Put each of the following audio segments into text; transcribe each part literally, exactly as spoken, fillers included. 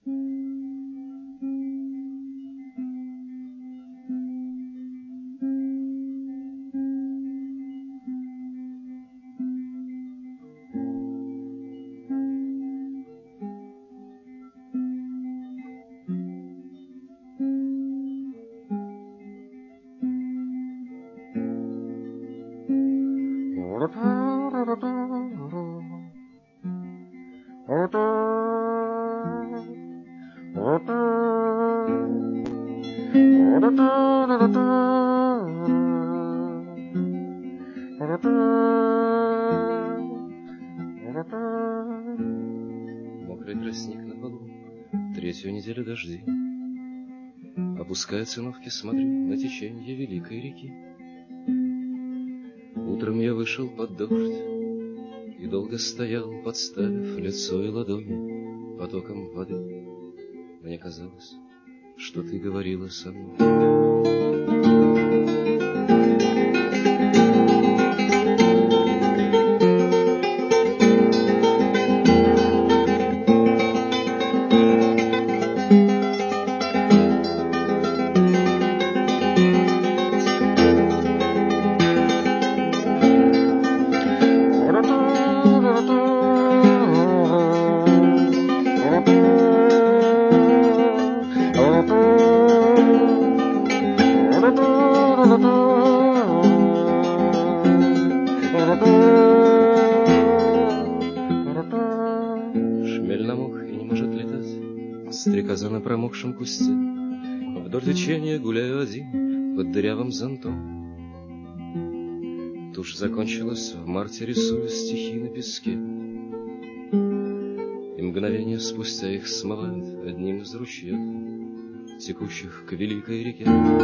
Мокрый тростник на полу, третью неделю дожди. Опуская циновки, смотрю на теченье великой реки. Утром я вышел под дождь и долго стоял, подставив лицо и ладони потоком воды. Мне казалось, что ты говорила со мной. Шмель намок и не может летать, стрекоза на промокшем кусте. Вдоль течения гуляю один под дырявым зонтом. Тушь закончилась, в марте рисую стихи на песке, и мгновение спустя их смывает одним из ручьев, текущих к великой реке.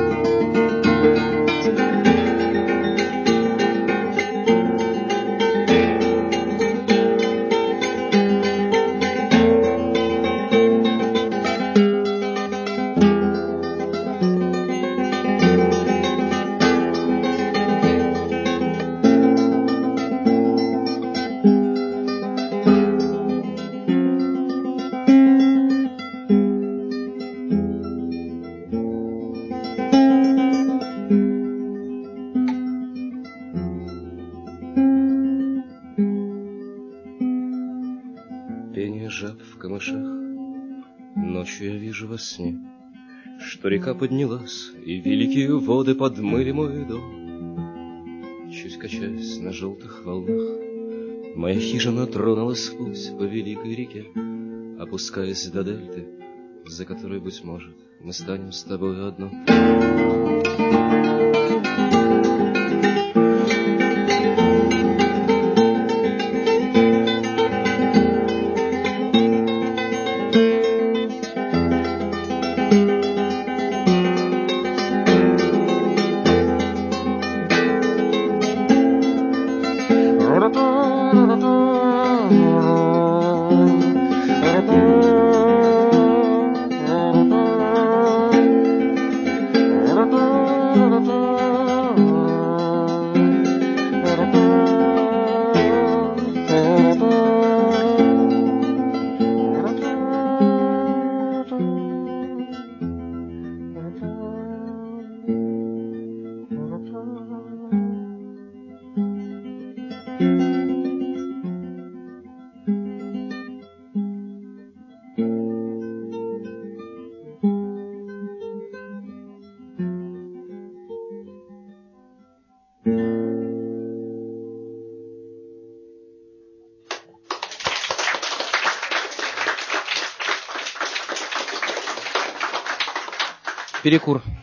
Пение жаб в камышах. Ночью я вижу во сне, что река поднялась, и великие воды подмыли мой дом. Чуть качаясь на желтых волнах, моя хижина тронулась в путь по великой реке, опускаясь до дельты, за которой, быть может, мы станем с тобой одно. Перекур.